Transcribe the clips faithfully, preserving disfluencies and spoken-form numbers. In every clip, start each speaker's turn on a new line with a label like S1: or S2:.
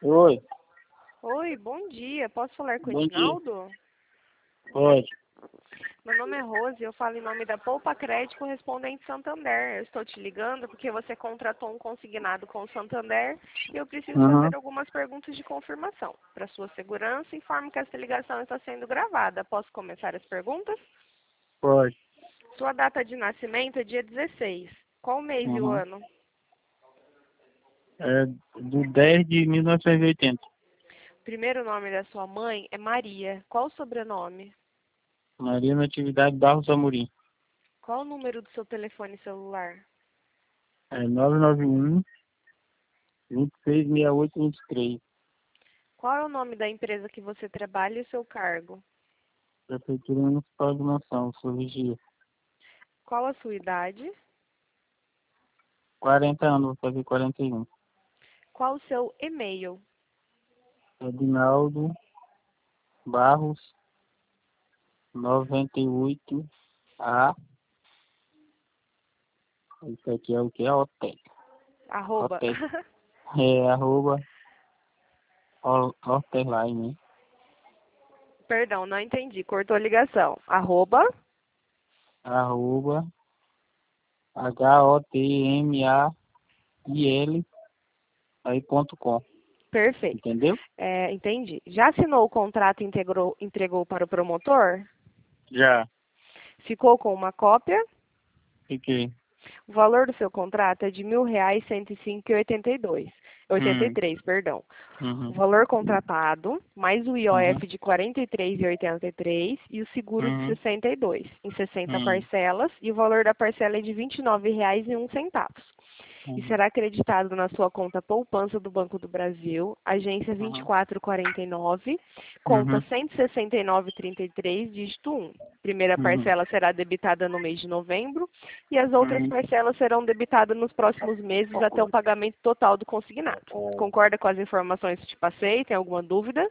S1: Oi,
S2: Oi, bom dia. Posso falar com o
S1: bom dia.
S2: Edinaldo?
S1: Pode.
S2: Meu nome é Rose e eu falo em nome da Poupa Crédito Correspondente Santander. Eu estou te ligando porque você contratou um consignado com o Santander e eu preciso
S1: Uhum.
S2: fazer algumas perguntas de confirmação. Para sua segurança, informe que essa ligação está sendo gravada. Posso começar as perguntas?
S1: Pode.
S2: Sua data de nascimento é dia dezesseis. Qual o mês e o
S1: Uhum.
S2: ano?
S1: É do dez de mil novecentos e oitenta.
S2: O primeiro nome da sua mãe é Maria. Qual o sobrenome?
S1: Maria Natividade Barros Amorim.
S2: Qual o número do seu telefone celular?
S1: É nove nove um, vinte e seis, sessenta e oito, vinte e três.
S2: Qual é o nome da empresa que você trabalha e o seu cargo?
S1: Prefeitura Municipal de Mação, sou vigia.
S2: Qual a sua idade?
S1: quarenta anos, vou fazer quarenta e um.
S2: Qual o seu e-mail?
S1: Edinaldo Barros, noventa e oito A. Isso aqui é o que? É Hotel.
S2: Arroba.
S1: Hotel. É arroba Ho- Hotelline.
S2: Perdão, não entendi. Cortou a ligação. Arroba.
S1: Arroba H-O-T-M-A-I-L aí ponto com.
S2: Perfeito.
S1: Entendeu?
S2: É, entendi. Já assinou o contrato e integrou, entregou para o promotor?
S1: Já.
S2: Ficou com uma cópia?
S1: Fiquei.
S2: O valor do seu contrato é de mil reais, cento e cinco e oitenta e dois. Oitenta e
S1: Hum.
S2: três, perdão. O
S1: Uhum.
S2: valor contratado, mais o
S1: Uhum.
S2: I O F de quarenta e três e oitenta e três e o seguro de
S1: Uhum.
S2: sessenta e dois, em sessenta
S1: Hum.
S2: parcelas, e o valor da parcela é de vinte e nove reais e um centavo. E
S1: Uhum.
S2: será acreditado na sua conta poupança do Banco do Brasil, agência vinte e
S1: Uhum.
S2: quatro quarenta e nove, conta
S1: Uhum.
S2: cento e sessenta e nove trinta e três, dígito um. Primeira
S1: Uhum.
S2: parcela será debitada no mês de novembro e as outras
S1: Uhum.
S2: parcelas serão debitadas nos próximos meses até o pagamento total do consignado. Concorda com as informações que te passei? Tem alguma dúvida?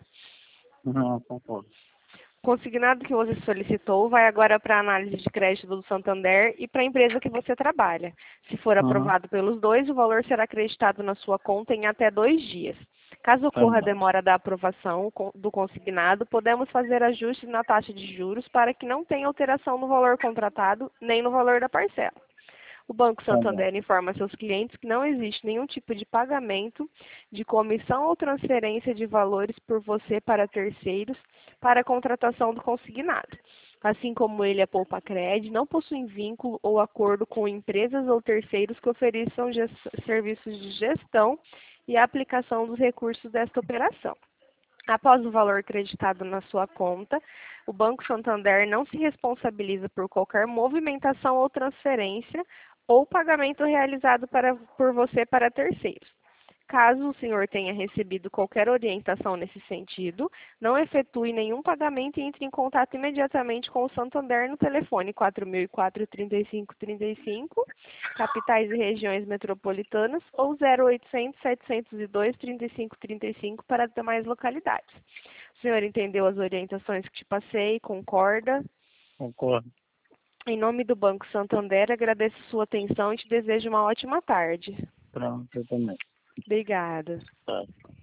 S1: Não, concordo.
S2: O consignado que você solicitou vai agora para a análise de crédito do Santander e para a empresa que você trabalha. Se for
S1: Uhum.
S2: aprovado pelos dois, o valor será acreditado na sua conta em até dois dias. Caso
S1: Tá
S2: ocorra a
S1: bom.
S2: demora da aprovação co- do consignado, podemos fazer ajustes na taxa de juros para que não tenha alteração no valor contratado nem no valor da parcela. O Banco
S1: Tá bom.
S2: Santander informa seus clientes que não existe nenhum tipo de pagamento de comissão ou transferência de valores por você para terceiros para a contratação do consignado. Assim como ele, a Poupa Cred, não possui vínculo ou acordo com empresas ou terceiros que ofereçam ges- serviços de gestão e aplicação dos recursos desta operação. Após o valor creditado na sua conta, o Banco Santander não se responsabiliza por qualquer movimentação ou transferência ou pagamento realizado para- por você para terceiros. Caso o senhor tenha recebido qualquer orientação nesse sentido, não efetue nenhum pagamento e entre em contato imediatamente com o Santander no telefone quatro mil e quatro, trinta e cinco trinta e cinco, capitais e regiões metropolitanas, ou zero oitocentos, setecentos e dois, trinta e cinco trinta e cinco para as demais localidades. O senhor entendeu as orientações que te passei? Concorda?
S1: Concordo.
S2: Em nome do Banco Santander, agradeço sua atenção e te desejo uma ótima tarde.
S1: Pronto, eu também.
S2: Obrigada.
S1: Tá.